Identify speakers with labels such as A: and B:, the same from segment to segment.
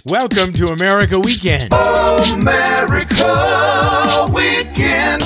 A: Welcome to America Weekend.
B: America Weekend.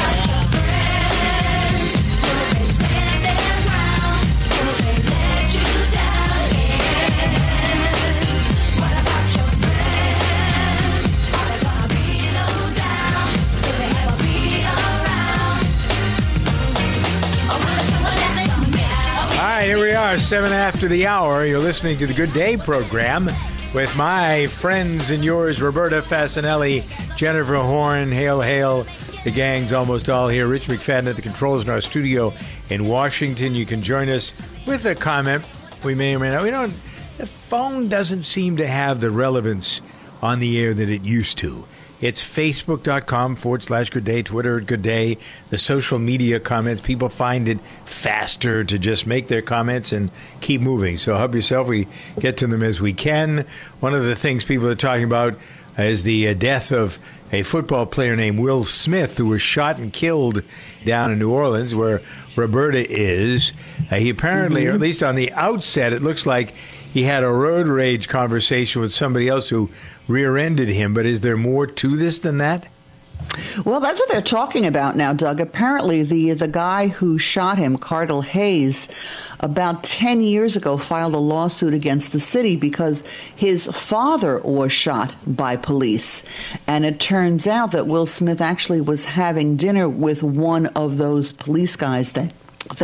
A: All right, here we are, 7 after the hour. You're listening to the Good Day program with my friends and yours, Roberta Fasanelli, Jennifer Horn, Hail, Hail. The gang's almost all here. Rich McFadden at the controls in our studio in Washington. You can join us with a comment. We may or may not. The phone doesn't seem to have the relevance on the air that it used to. It's Facebook.com/Good Day, Twitter at Good Day, the social media comments. People find it faster to just make their comments and keep moving. So help yourself. We get to them as we can. One of the things people are talking about is the death of a football player named Will Smith, who was shot and killed down in New Orleans, where Roberta is. He apparently, or at least on the outset, it looks like he had a road rage conversation with somebody else who rear-ended him. But is there more to this than that?
C: Well, that's what they're talking about now, Doug. Apparently, the guy who shot him, Cardell Hayes, about 10 years ago filed a lawsuit against the city because his father was shot by police. And it turns out that Will Smith actually was having dinner with one of those police guys that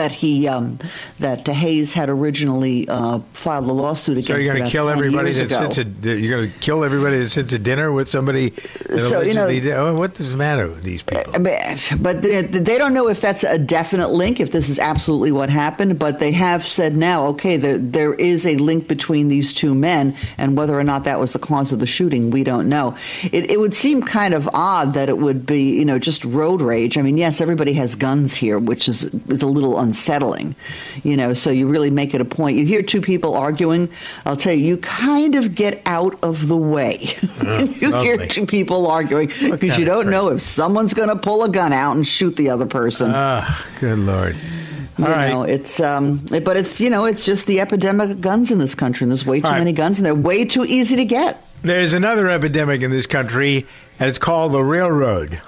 C: Hayes had originally filed a lawsuit against.
A: So you're going to kill everybody you're going to kill everybody that sits at dinner with somebody that allegedly did. Oh, what does the matter with these people?
C: But they don't know if that's a definite link, if this is absolutely what happened. But they have said now, okay, there is a link between these two men, and whether or not that was the cause of the shooting, we don't know. It would seem kind of odd that it would be, just road rage. I mean, yes, everybody has guns here, which is a little unsettling, so you really make it a point. You hear two people arguing, I'll tell you, you kind of get out of the way. You hear two people arguing because you don't know if someone's going to pull a gun out and shoot the other person.
A: Good Lord.
C: It's it's just the epidemic of guns in this country, and there's way too many guns, and they're way too easy to get.
A: There's another epidemic in this country, and it's called the railroad.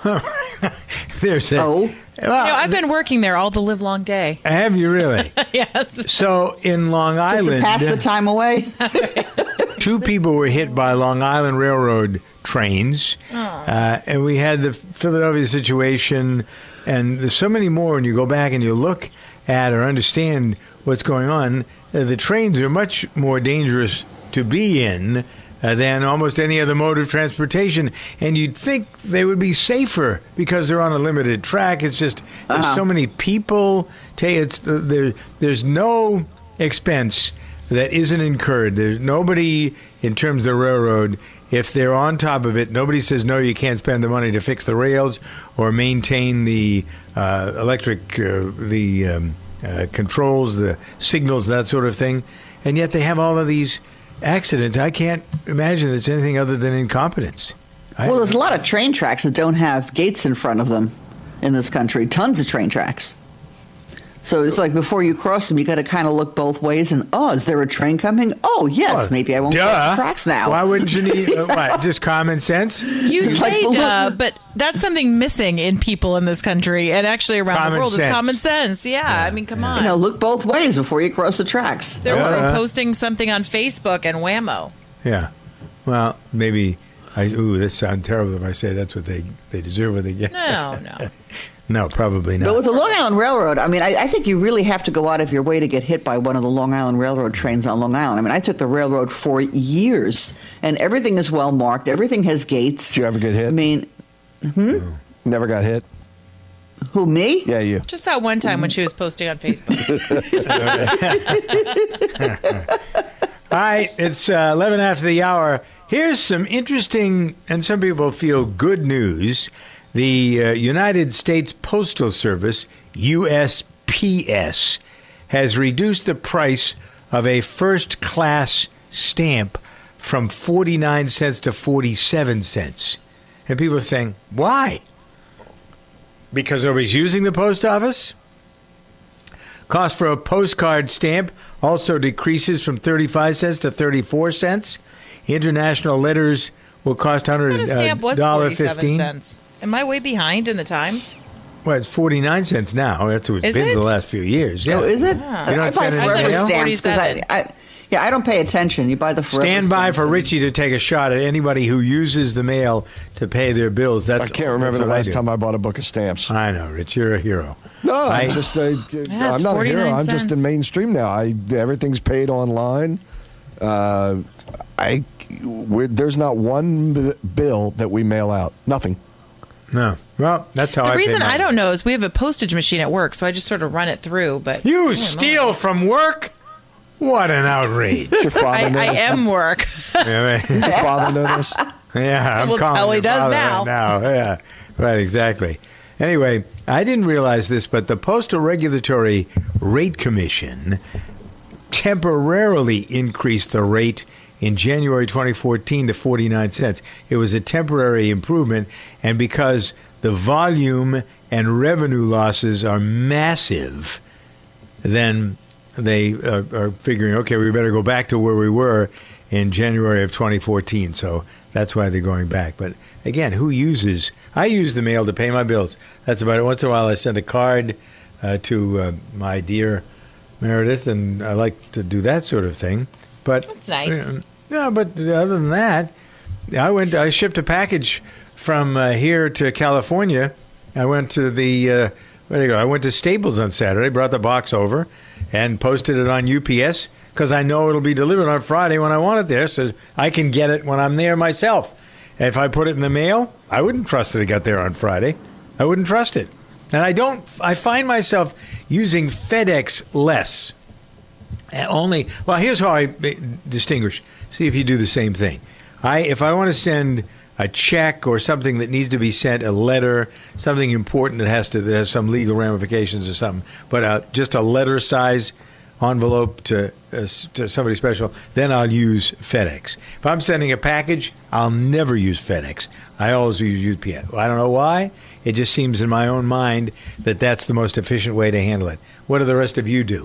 D: I've been working there all the live long day.
A: Have you really?
D: Yes.
A: So in Long Island,
C: just to pass the time away.
A: Two people were hit by Long Island Railroad trains, and we had the Philadelphia situation, and there's so many more. When you go back and you look at or understand what's going on, the trains are much more dangerous to be in than almost any other mode of transportation. And you'd think they would be safer because they're on a limited track. It's just there's so many people. There's no expense that isn't incurred. There's nobody in terms of the railroad. If they're on top of it, nobody says, no, you can't spend the money to fix the rails or maintain the electric, controls, the signals, that sort of thing. And yet they have all of these accidents. I can't imagine it's anything other than incompetence.
C: Well, there's a lot of train tracks that don't have gates in front of them in this country. Tons of train tracks. So it's like before you cross them, you got to kind of look both ways. And is there a train coming? Oh, yes. Maybe I won't cross the tracks now.
A: Why wouldn't you need just common sense?
D: You say duh, but that's something missing in people in this country and actually around the world is common sense. Yeah, I mean, come on.
C: Look both ways before you cross the tracks.
D: They're posting something on Facebook and whammo.
A: Yeah. Well, maybe. This sounds terrible if I say that's what they deserve what they get.
D: No.
A: No, probably not.
C: But with the Long Island Railroad, I mean, I think you really have to go out of your way to get hit by one of the Long Island Railroad trains on Long Island. I mean, I took the railroad for years, and everything is well marked. Everything has gates.
E: Did you ever get hit?
C: I mean,
E: Never got hit?
C: Who, me?
E: Yeah, you.
D: Just that one time when she was posting on Facebook.
A: All right, it's 11 after the hour. Here's some interesting, and some people feel good news. The United States Postal Service, USPS, has reduced the price of a first-class stamp from 49 cents to 47 cents. And people are saying, why? Because nobody's using the post office? Cost for a postcard stamp also decreases from 35 cents to 34 cents. International letters will cost
D: a stamp was 47
A: $1.15.
D: cents. Am I way behind in the times?
A: Well, it's 49 cents now. That's what it's
D: Is
A: been
D: it?
A: the last few years. Yeah.
C: Oh, is it?
D: Yeah.
A: You don't
C: I buy
A: send it in
C: forever
A: mail?
C: stamps because
D: 47.
C: I don't pay attention. You buy the forever
A: Stand by
C: stamps
A: for
C: and-
A: Richie to take a shot at anybody who uses the mail to pay their bills. That's
E: I can't remember
A: that's
E: the
A: what
E: last
A: do.
E: time I bought a book of stamps.
A: I know, Rich. You're a hero.
E: No,
A: I-
E: I'm just I'm
D: it's
E: not a hero.
D: 49
E: I'm just in
D: cents.
E: mainstream now. Everything's paid online. There's not one bill that we mail out. Nothing.
A: No. Well, that's how
D: The
A: I pay
D: reason
A: mine.
D: I don't know is we have a postage machine at work, so I just sort of run it through. But
A: You steal from work? What an outrage.
E: Does your father know
D: I
E: this?
D: am work.
A: Yeah,
E: Does your father know this?
A: I'm
D: Well,
A: calling
D: tell he
A: your
D: does
A: father
D: now.
A: right now. Yeah, right, exactly. Anyway, I didn't realize this, but the Postal Regulatory Rate Commission temporarily increased the rate in January 2014 to 49 cents. It was a temporary improvement, and because the volume and revenue losses are massive, then they are figuring, okay, we better go back to where we were in January of 2014. So that's why they're going back. But again, I use the mail to pay my bills. That's about it. Once in a while, I send a card to my dear Meredith, and I like to do that sort of thing. But
D: That's nice.
A: Yeah, but other than that, I shipped a package from here to California. I went to I went to Staples on Saturday, brought the box over, and posted it on UPS because I know it'll be delivered on Friday when I want it there, so I can get it when I'm there myself. If I put it in the mail, I wouldn't trust that it got there on Friday. I wouldn't trust it. And I find myself using FedEx less. Here's how I distinguish. See if you do the same thing. If I want to send a check or something that needs to be sent, a letter, something important that has some legal ramifications or something, but just a letter size envelope to somebody special, then I'll use FedEx. If I'm sending a package, I'll never use FedEx. I always use UPS. I don't know why. It just seems in my own mind that that's the most efficient way to handle it. What do the rest of you do?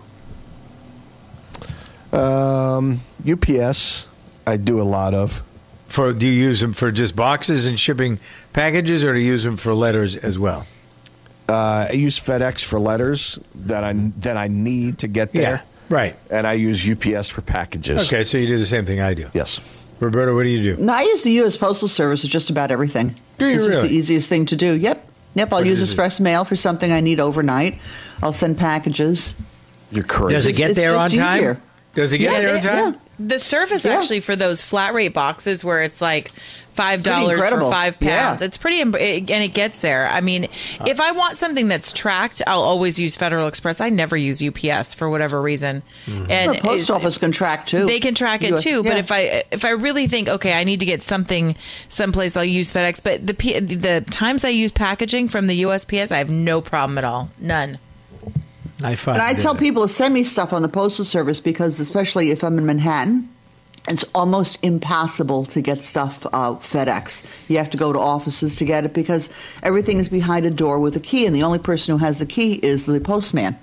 E: UPS, I do a lot of.
A: Do you use them for just boxes and shipping packages, or do you use them for letters as well?
E: I use FedEx for letters that I need to get there.
A: Yeah, right.
E: And I use UPS for packages.
A: Okay, so you do the same thing I do.
E: Yes.
A: Roberta, what do you do?
C: No, I use the U.S. Postal Service for just about everything.
A: Do you
C: It's just
A: really?
C: the easiest thing to do. Yep. I'll
A: What
C: use
A: is it?
C: express mail for something I need overnight. I'll send packages.
E: You're crazy.
A: Does it get
C: It's
A: there on
C: just
A: time?
C: easier.
A: Does it get there on time?
D: The service
C: Yeah.
D: actually for those flat rate boxes where it's like $5 for
C: incredible.
D: 5 pounds.
C: Yeah.
D: It's pretty, and it gets there. I mean, if I want something that's tracked, I'll always use Federal Express. I never use UPS for whatever reason.
A: Mm-hmm.
D: And
C: The post office can track too.
D: They can track it
C: US
D: too, but
C: yeah.
D: if I really think, okay, I need to get something someplace, I'll use FedEx. But the times I use packaging from the USPS, I have no problem at all, none.
A: I find
C: And I tell people to send me stuff on the Postal Service because, especially if I'm in Manhattan, it's almost impossible to get stuff FedEx. You have to go to offices to get it because everything is behind a door with a key, and the only person who has the key is the postman.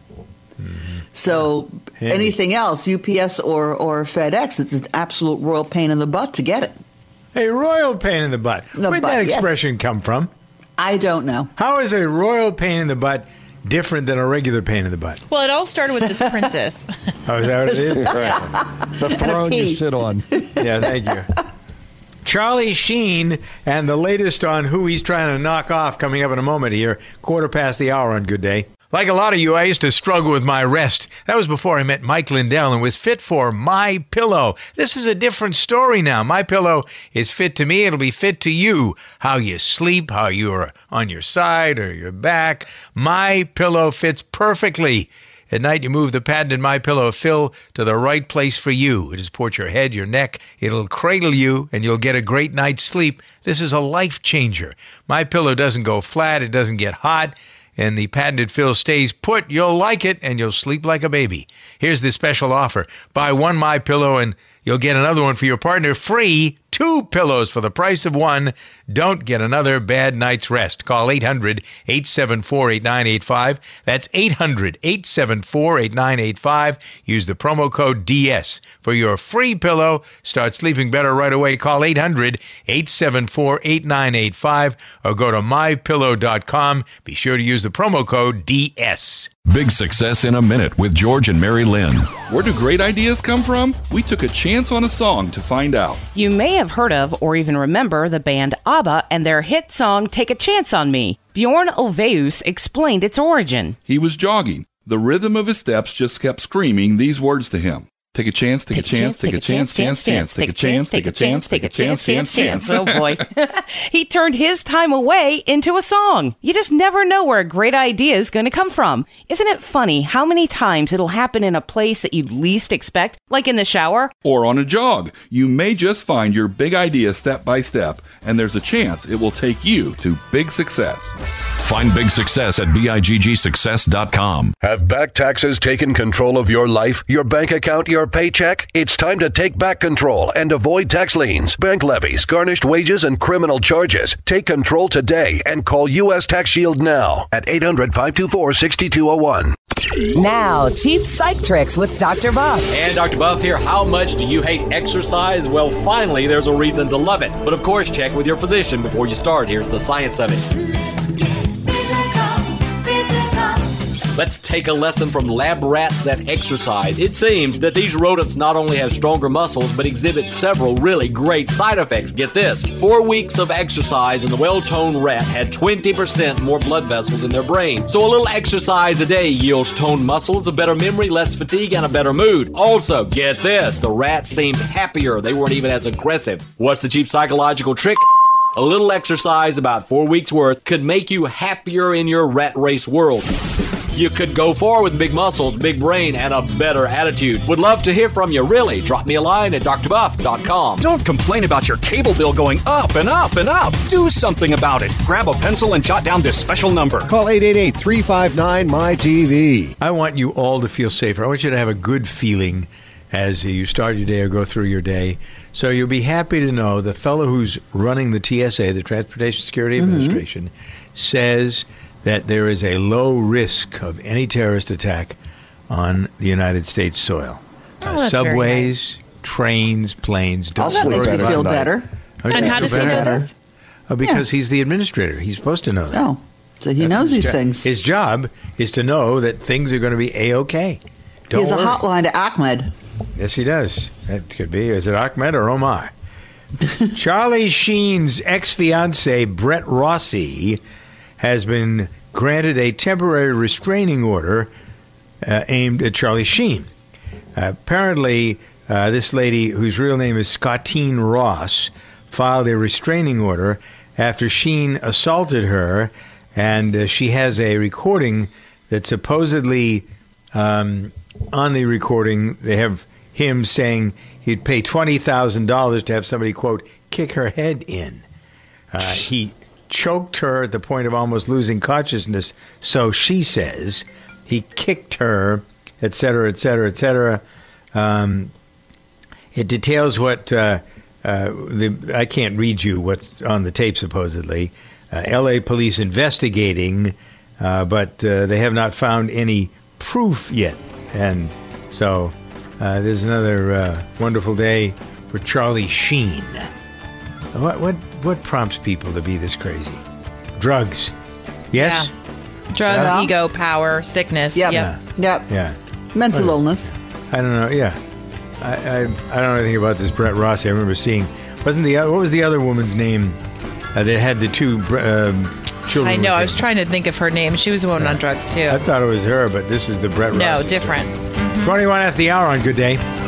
C: So
A: Handy.
C: anything else, UPS or FedEx, it's an absolute royal pain in the butt to get it.
A: A royal pain in the butt. Where'd that
C: yes.
A: expression come from?
C: I don't know.
A: How is a royal pain in the butt different than a regular pain in the butt?
D: Well, it all started with this princess.
A: Oh, is that what it is?
E: The throne you
C: key.
E: sit on.
A: Yeah, thank you. Charlie Sheen and the latest on who he's trying to knock off coming up in a moment here, 1:15 on Good Day. Like a lot of you, I used to struggle with my rest. That was before I met Mike Lindell and was fit for My Pillow. This is a different story now. My Pillow is fit to me. It'll be fit to you. How you sleep, how you're on your side or your back. My Pillow fits perfectly. At night, you move the patented My Pillow fill to the right place for you. It'll support your head, your neck. It'll cradle you, and you'll get a great night's sleep. This is a life changer. My Pillow doesn't go flat. It doesn't get hot. And the patented fill stays put. You'll like it, and you'll sleep like a baby. Here's this special offer. Buy one My Pillow, and you'll get another one for your partner free, 2 2 pillows for the price of 1. Don't get another bad night's rest. Call 800-874-8985. That's 800-874-8985. Use the promo code DS for your free pillow. Start sleeping better right away. Call 800-874-8985 or go to mypillow.com. Be sure to use the promo code DS.
F: Big Success in a Minute with George and Mary Lynn.
G: Where do great ideas come from? We took a chance on a song to find out.
H: You may have heard of or even remember the band ABBA and their hit song Take a Chance on Me. Bjorn Ulvaeus explained its origin.
G: He was jogging. The rhythm of his steps just kept screaming these words to him. Take a chance, take a chance, take a chance, chance, chance, take a chance, take a chance, take a chance, chance, chance.
H: Oh boy. He turned his time away into a song. You just never know where a great idea is going to come from. Isn't it funny how many times it'll happen in a place that you'd least expect, like in the shower?
G: Or on a jog. You may just find your big idea step by step, and there's a chance it will take you to big success.
F: Find Big Success at BIGGSuccess.com.
I: Have back taxes taken control of your life, your bank account, your paycheck? It's time to take back control and avoid tax liens, bank levies, garnished wages, and criminal charges. Take control today and call U.S. Tax Shield now at 800-524-6201.
J: Now, cheap psych tricks with Dr. Buff.
K: And Dr. Buff here. How much do you hate exercise? Well, finally, there's a reason to love it. But of course, check with your physician before you start. Here's the science of it. Let's take a lesson from lab rats that exercise. It seems that these rodents not only have stronger muscles, but exhibit several really great side effects. Get this. 4 weeks of exercise and the well-toned rat had 20% more blood vessels in their brain. So a little exercise a day yields toned muscles, a better memory, less fatigue, and a better mood. Also, get this. The rats seemed happier. They weren't even as aggressive. What's the cheap psychological trick? A little exercise, about 4 weeks worth, could make you happier in your rat race world. You could go far with big muscles, big brain, and a better attitude. Would love to hear from you, really. Drop me a line at drbuff.com.
L: Don't complain about your cable bill going up and up and up. Do something about it. Grab a pencil and jot down this special number.
M: Call 888-359-MY-TV.
A: I want you all to feel safer. I want you to have a good feeling as you start your day or go through your day. So you'll be happy to know the fellow who's running the TSA, the Transportation Security Administration, says that there is a low risk of any terrorist attack on the United States soil. Subways, trains, planes.
C: Don't make me feel better.
D: And how does he know this?
A: Because he's the administrator. He's supposed to know that.
C: Oh, so he knows these things.
A: His job is to know that things are going to be A-OK.
C: He has a hotline to Ahmed.
A: Yes, he does. That could be. Is it Ahmed or Omar? Charlie Sheen's ex-fiancé, Brett Rossi, has been granted a temporary restraining order aimed at Charlie Sheen. Apparently, this lady, whose real name is Scottine Ross, filed a restraining order after Sheen assaulted her, and she has a recording that supposedly, on the recording, they have him saying he'd pay $20,000 to have somebody, quote, kick her head in. He choked her at the point of almost losing consciousness, so she says. He kicked her, et cetera, et cetera, et cetera. It details what I can't read you what's on the tape, supposedly. L.A. police investigating, but they have not found any proof yet. And so there's another wonderful day for Charlie Sheen. What prompts people to be this crazy? Drugs. Yes?
D: Yeah. Drugs, ego, power, sickness.
C: Yep.
D: Yep.
A: Yeah.
C: Mental illness.
A: I don't know. Yeah. I don't know anything about this Brett Rossi. I remember seeing. What was the other woman's name that had the two children?
D: I know. I was trying to think of her name. She was the one on drugs, too.
A: I thought it was her, but this is the Brett Rossi.
D: No, different.
A: 21 after the hour on Good Day.